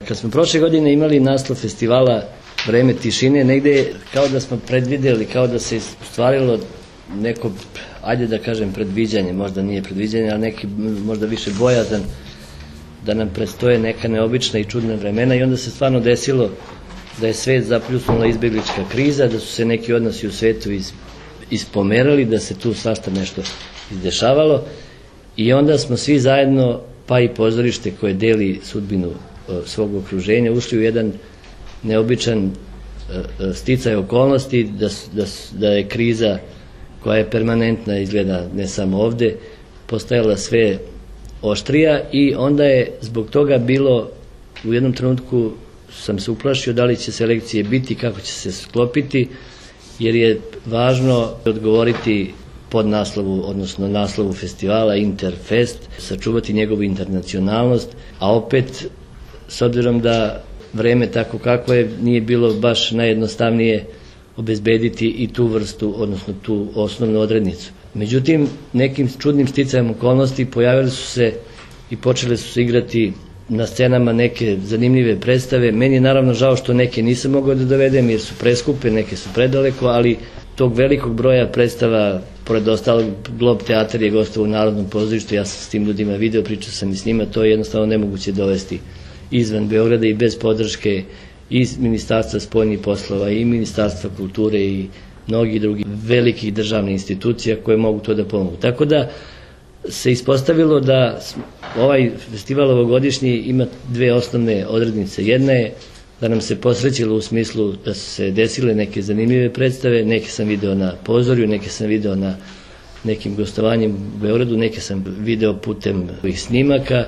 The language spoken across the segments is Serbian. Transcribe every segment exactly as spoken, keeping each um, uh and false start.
Kad smo prošle godine imali naslov festivala Vreme tišine, negde kao da smo predvideli, kao da se ostvarilo neko, ajde da kažem, predviđanje, možda nije predviđanje, ali neki možda više bojazan da nam predstoje neka neobična i čudna vremena, i onda se stvarno desilo da je svet zapljusnula izbeglička kriza, da su se neki odnosi u svetu ispomerali, da se tu svašta nešto izdešavalo, i onda smo svi zajedno, pa i pozorište koje deli sudbinu svog okruženja, ušli u jedan neobičan sticaj okolnosti, da, da, da je kriza koja je permanentna, izgleda ne samo ovde, postajala sve oštrija, i onda je zbog toga bilo, u jednom trenutku sam se uplašio da li će selekcije biti, kako će se sklopiti, jer je važno odgovoriti pod naslovu, odnosno naslovu festivala Interfest, sačuvati njegovu internacionalnost, a opet, s obzirom da vreme tako kako je, nije bilo baš najjednostavnije obezbediti i tu vrstu, odnosno tu osnovnu odrednicu. Međutim, nekim čudnim sticajem okolnosti pojavili su se i počele su se igrati na scenama neke zanimljive predstave. Meni je naravno žao što neke nisam mogao da dovedem jer su preskupe, neke su predaleko, ali tog velikog broja predstava, pored ostalog, Glob teatar je gostao u Narodnom pozorištu, ja sam s tim ljudima video, pričao sam i s njima, to je jednostavno nemoguće dovesti izvan Beograda i bez podrške iz Ministarstva spoljnih poslova i Ministarstva kulture i mnogih drugih velikih državnih institucija koje mogu to da pomogu. Tako da se ispostavilo da ovaj festival ovogodišnji ima dve osnovne odrednice. Jedna je da nam se posrećilo u smislu da su se desile neke zanimljive predstave, neke sam video na pozorju, neke sam video na nekim gostovanjem u Beogradu, neke sam video putem ovih snimaka,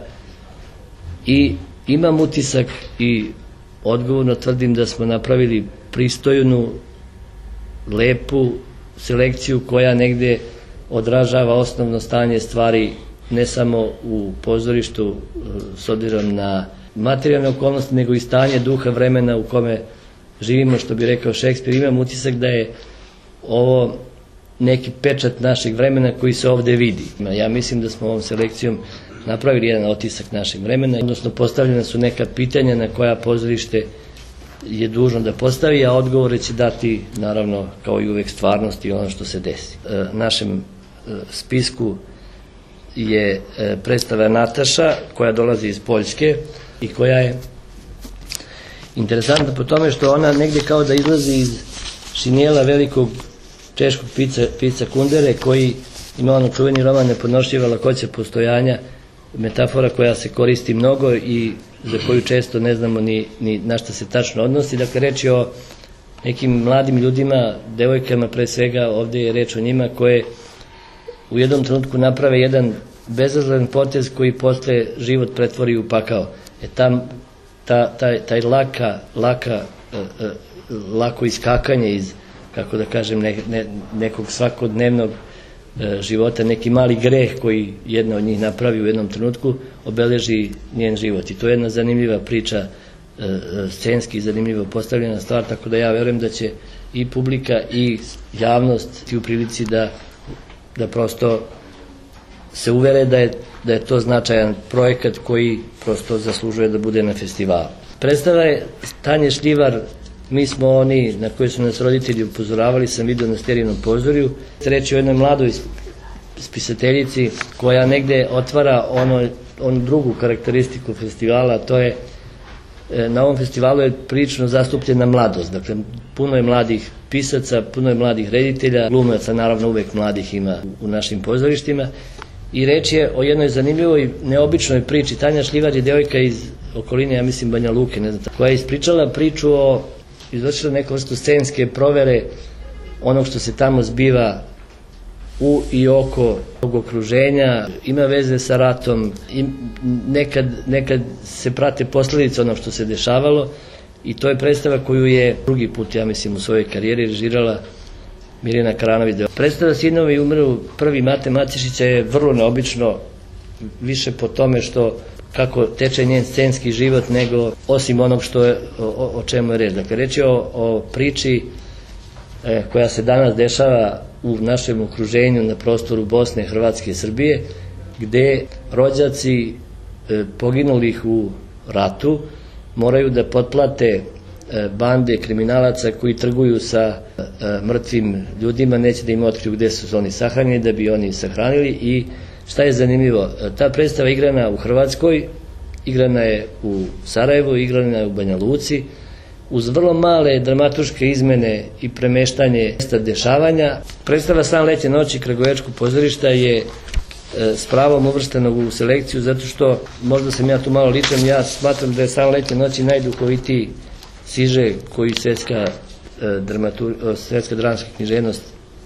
i imam utisak i odgovorno tvrdim da smo napravili pristojnu, lepu selekciju koja negde odražava osnovno stanje stvari ne samo u pozorištu s obzirom na materijalne okolnosti, nego i stanje duha vremena u kome živimo, što bi rekao Šekspir. Imam utisak da je ovo neki pečat našeg vremena koji se ovde vidi. Ja mislim da smo ovom selekcijom napravili jedan otisak našeg vremena, odnosno postavljena su neka pitanja na koja pozorište je dužno da postavi, a odgovore će dati, naravno, kao i uvek, stvarnost i ono što se desi. Našem spisku je predstava Nataša, koja dolazi iz Poljske i koja je interesantna po tome što ona negde kao da izlazi iz šinjela velikog češkog pisca Kundere, koji ima ono čuveni roman Nepodnošljiva lakoća postojanja, metafora koja se koristi mnogo i za koju često ne znamo ni, ni na šta se tačno odnosi. Dakle, reč je o nekim mladim ljudima, devojkama pre svega, ovde je reč o njima, koje u jednom trenutku naprave jedan bezazlen potez koji posle život pretvori u pakao. E tam, ta, taj, taj laka, laka, e, e, lako iskakanje iz, kako da kažem, ne, ne, nekog svakodnevnog e, života, neki mali greh koji jedna od njih napravi u jednom trenutku, obeleži njen život. I to je jedna zanimljiva priča, e, scenski zanimljivo postavljena stvar, tako da ja verujem da će i publika i javnost i u prilici da, da prosto se uvere da je, da je to značajan projekat koji prosto zaslužuje da bude na festivalu. Predstava je Tanje Šljivar, Mi smo oni na koje su nas roditelji upozoravali, sam vidio na Sterinom pozorju. Reč je o jednoj mladoj spisateljici koja negde otvara ono, onu drugu karakteristiku festivala, to je na ovom festivalu je prilično zastupljena mladost. Dakle, puno je mladih pisaca, puno je mladih reditelja, glumaca, naravno uvek mladih ima u našim pozorištima. I reč je o jednoj zanimljivoj, neobičnoj priči. Tanja Šljivar je devojka iz okoline, ja mislim Banja Luke, ne znam, koja je ispričala priču o, izvršila neku vrstu scenske provere onog što se tamo zbiva u i oko tog okruženja, ima veze sa ratom, i nekad, nekad se prate posledice onog što se dešavalo, i to je predstava koju je drugi put, ja mislim, u svojoj karijeri režirala Mirjana Karanović. Predstava Sinovi umiru prvi Mate Matišića je vrlo neobično, više po tome što kako teče njen scenski život, nego osim onog što je, o, o čemu je reč. Dakle, reč je o, o priči e, koja se danas dešava u našem okruženju na prostoru Bosne, Hrvatske i Srbije, gde rođaci e, poginulih u ratu moraju da potplate bande kriminalaca koji trguju sa mrtvim ljudima, neće da im otkriju gde su oni sahranjeni, da bi oni sahranili. I šta je zanimljivo, ta predstava igrana u Hrvatskoj, igrana je u Sarajevu, igrana je u Banja Luci, uz vrlo male dramaturške izmene i premeštanje mesta dešavanja. Predstava San letnje noći Kragujevačkog pozorišta je s pravom uvrštenog u selekciju, zato što, možda sam ja tu malo ličan, ja smatram da je San letnje noći najduhovitiji siže koji svetska, svetska dramska književnost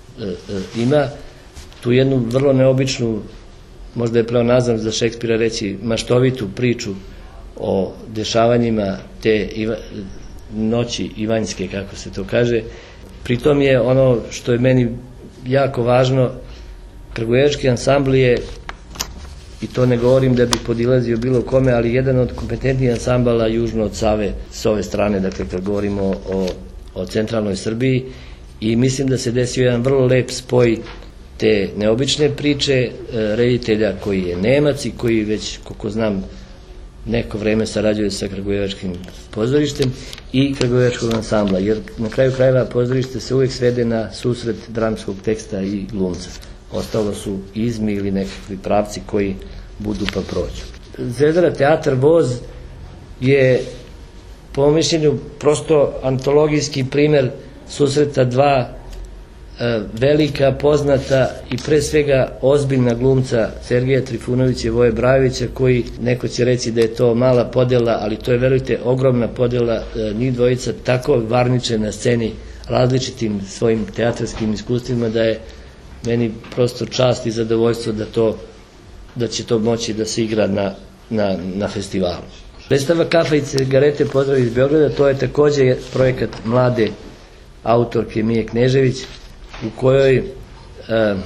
ima. Tu jednu vrlo neobičnu, možda je pleonazam za Šekspira reći, maštovitu priču o dešavanjima te noći ivanjske, kako se to kaže. Pritom je ono što je meni jako važno, kragujevački ansambl je, i to ne govorim da bi podilazio bilo kome, ali jedan od kompetentnijih ansambala južno od Save s ove strane, dakle kad govorimo o, o centralnoj Srbiji, i mislim da se desio jedan vrlo lep spoj te neobične priče reditelja koji je Nemac i koji već, koliko znam, neko vreme sarađuje sa Kragujevačkim pozorištem i Kragujevačkog ansambla, jer na kraju krajeva pozorište se uvijek svede na susret dramskog teksta i glumca. Ostalo su izmi ili nekakvi pravci koji budu pa prođu. Zvezdara teatar Voz je, po mišljenju, prosto antologijski primer susreta dva velika, poznata i pre svega ozbiljna glumca Sergeja Trifunovića i Voje Brajovića, koji, neko će reći da je to mala podela, ali to je, verujte, ogromna podela. Njih dvojica tako varniče na sceni različitim svojim teatarskim iskustvima da je meni prosto čast i zadovoljstvo da to, da će to moći da se igra na, na, na festivalu. Predstava Kafa i cigarete, pozdrav iz Beograda, to je takođe projekat mlade autorke Mije Knežević, u kojoj uh,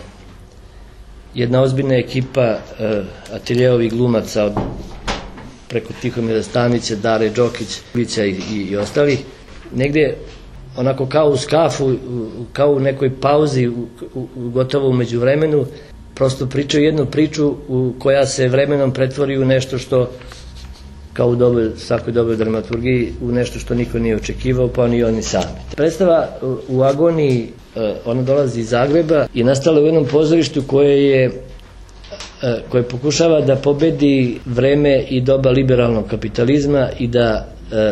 jedna ozbiljna ekipa uh, ateljeovih glumaca od, preko Tihomira Stanića, Dare Đokić, Vića i, i, i ostalih, negde onako kao u skafu, kao u nekoj pauzi, u, u, gotovo u međuvremenu, prosto pričaju jednu priču u, koja se vremenom pretvori u nešto što, kao u dobroj, svakoj dobroj dramaturgiji, u nešto što niko nije očekivao, pa ni oni sami. Predstava u agoniji, ona dolazi iz Zagreba i nastala u jednom pozorištu koje je koje pokušava da pobedi vreme i doba liberalnog kapitalizma i da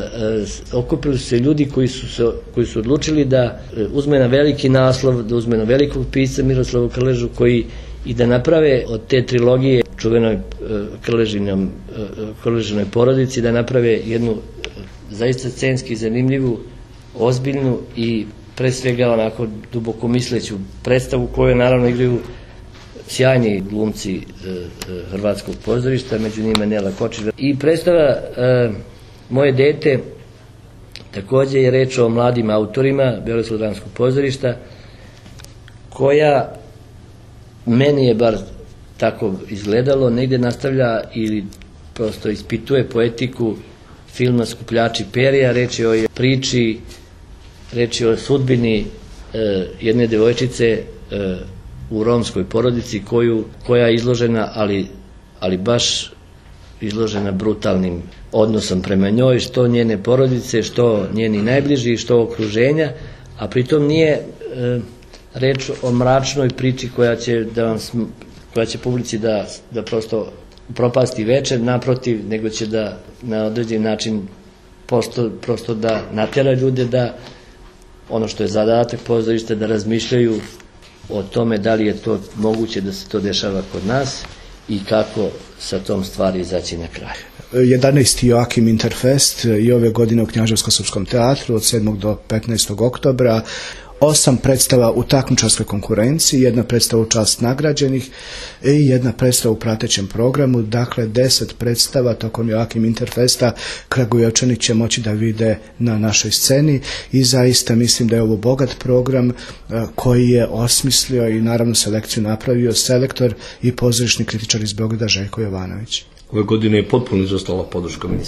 okupili su se ljudi koji su, se, koji su odlučili da uzme na veliki naslov, da uzme na velikog pisca Miroslavu Krležu, koji i da naprave od te trilogije čuvenoj Krležinoj, Krležinoj porodici, da naprave jednu zaista scenski zanimljivu, ozbiljnu i pre svega onako duboko misleću predstavu koju naravno igraju sjajni glumci Hrvatskog pozorišta, među njima Nela Kočić. I predstava Moje dete, takođe je reč o mladim autorima Beogradskog dramskog pozorišta, koja, meni je bar tako izgledalo, negde nastavlja ili prosto ispituje poetiku filma Skupljači perja. Reč je o priči, reč je o sudbini e, jedne devojčice e, u romskoj porodici koju, koja je izložena, ali, ali baš izložena brutalnim odnosom prema njoj, što njene porodice, što njeni najbliži, što okruženja, a pritom nije e, reč o mračnoj priči koja će da vam, koja će publici da, da prosto propasti večer, naprotiv, nego će da na određen način posto, prosto da natjera ljude da ono što je zadatak pozorišta, da razmišljaju o tome da li je to moguće da se to dešava kod nas i kako sa tom stvari izaći na kraj. jedanaesti. Joakim Interfest i ove godine u Knjaževsko-srpskom teatru od sedmog do petnaestog oktobra. Osam predstava u takmičarskoj konkurenciji, jedna predstava u čast nagrađenih i jedna predstava u pratećem programu. Dakle, deset predstava tokom Joakim Interfesta Kragujevčani će moći da vide na našoj sceni i zaista mislim da je ovo bogat program koji je osmislio i naravno selekciju napravio selektor i pozorišni kritičar iz Beograda Željko Jovanović. Ove godine je potpuno izostala podrška ministarstva.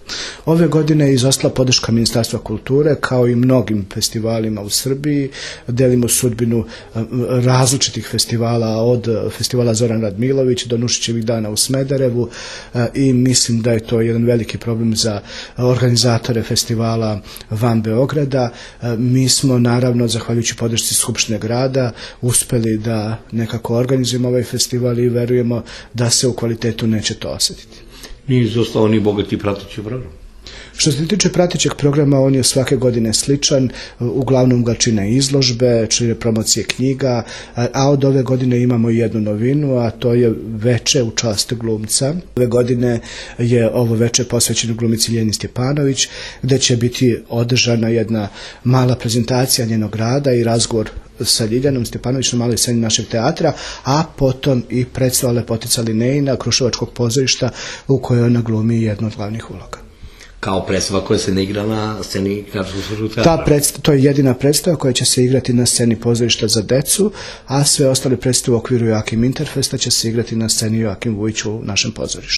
Ove godine je izostala podrška Ministarstva kulture, kao i mnogim festivalima u Srbiji. Delimo sudbinu različitih festivala, od festivala Zoran Radmilović do Nušićevih dana u Smederevu, i mislim da je to jedan veliki problem za organizatore festivala van Beograda. Mi smo, naravno, zahvaljujući podršci Skupštine grada, uspeli da nekako organizujemo ovaj festival i verujemo da se u kvalitetu neće to osjetiti. Nije izostao ni bogati prateći program. Što se tiče pratećeg programa, on je svake godine sličan, uglavnom ga čine izložbe, čine promocije knjiga, a od ove godine imamo jednu novinu, a to je veče u čast glumca. Ove godine je ovo veče posvećeno glumici Ljeni Stjepanović, gde će biti održana jedna mala prezentacija njenog rada i razgovor sa Ljiljanom Stjepanović na maloj sceni našeg teatra, a potom i predstava Lepotica Linejina Kruševačkog pozorišta, u kojoj ona glumi jednu od glavnih uloga. Kao predstava koja se ne igra na sceni Kruševačkog teatra? Ta predstava, to je jedina predstava koja će se igrati na sceni pozorišta za decu, a sve ostale predstave u okviru Joakim Interfesta će se igrati na sceni Joakim Vujić u našem pozorištu.